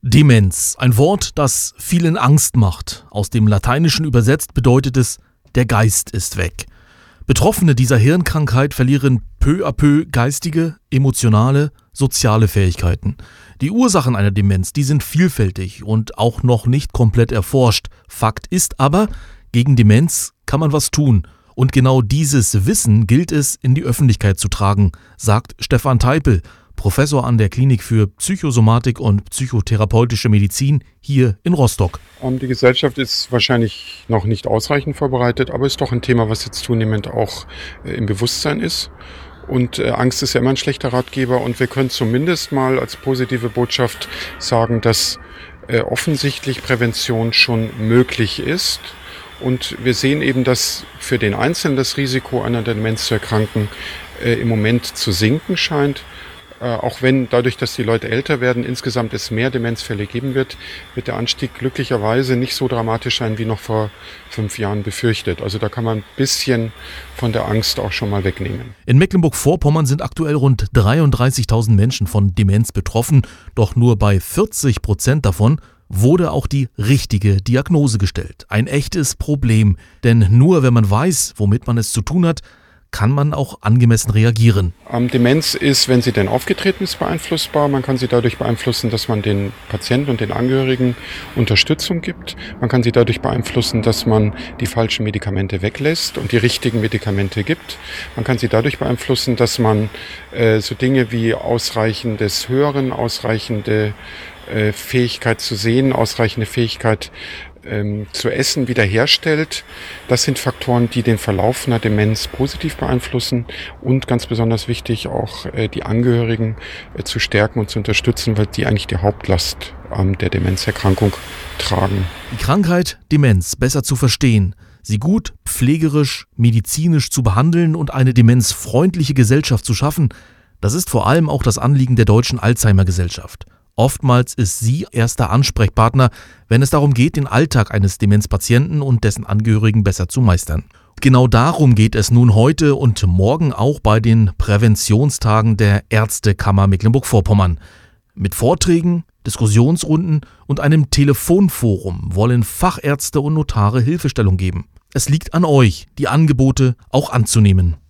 Demenz, ein Wort, das vielen Angst macht. Aus dem Lateinischen übersetzt bedeutet es, der Geist ist weg. Betroffene dieser Hirnkrankheit verlieren peu à peu geistige, emotionale, soziale Fähigkeiten. Die Ursachen einer Demenz, die sind vielfältig und auch noch nicht komplett erforscht. Fakt ist aber, gegen Demenz kann man was tun. Und genau dieses Wissen gilt es in die Öffentlichkeit zu tragen, sagt Stefan Teipel, Professor an der Klinik für Psychosomatik und psychotherapeutische Medizin hier in Rostock. Die Gesellschaft ist wahrscheinlich noch nicht ausreichend vorbereitet, aber ist doch ein Thema, was jetzt zunehmend auch im Bewusstsein ist. Und Angst ist ja immer ein schlechter Ratgeber und wir können zumindest mal als positive Botschaft sagen, dass offensichtlich Prävention schon möglich ist. Und wir sehen eben, dass für den Einzelnen das Risiko, an einer Demenz zu erkranken, im Moment zu sinken scheint. Auch wenn dadurch, dass die Leute älter werden, insgesamt es mehr Demenzfälle geben wird der Anstieg glücklicherweise nicht so dramatisch sein, wie noch vor 5 Jahren befürchtet. Also da kann man ein bisschen von der Angst auch schon mal wegnehmen. In Mecklenburg-Vorpommern sind aktuell rund 33.000 Menschen von Demenz betroffen, doch nur bei 40% davon wurde auch die richtige Diagnose gestellt. Ein echtes Problem, denn nur wenn man weiß, womit man es zu tun hat, kann man auch angemessen reagieren. Demenz ist, wenn sie denn aufgetreten ist, beeinflussbar. Man kann sie dadurch beeinflussen, dass man den Patienten und den Angehörigen Unterstützung gibt. Man kann sie dadurch beeinflussen, dass man die falschen Medikamente weglässt und die richtigen Medikamente gibt. Man kann sie dadurch beeinflussen, dass man so Dinge wie ausreichendes Hören, ausreichende Fähigkeit zu sehen, ausreichende Fähigkeit zu essen wiederherstellt. Das sind Faktoren, die den Verlauf einer Demenz positiv beeinflussen und ganz besonders wichtig auch die Angehörigen zu stärken und zu unterstützen, weil die eigentlich die Hauptlast der Demenzerkrankung tragen. Die Krankheit Demenz besser zu verstehen, sie gut pflegerisch, medizinisch zu behandeln und eine demenzfreundliche Gesellschaft zu schaffen, das ist vor allem auch das Anliegen der Deutschen Alzheimer-Gesellschaft. Oftmals ist sie erster Ansprechpartner, wenn es darum geht, den Alltag eines Demenzpatienten und dessen Angehörigen besser zu meistern. Genau darum geht es nun heute und morgen auch bei den Präventionstagen der Ärztekammer Mecklenburg-Vorpommern. Mit Vorträgen, Diskussionsrunden und einem Telefonforum wollen Fachärzte und Notare Hilfestellung geben. Es liegt an euch, die Angebote auch anzunehmen.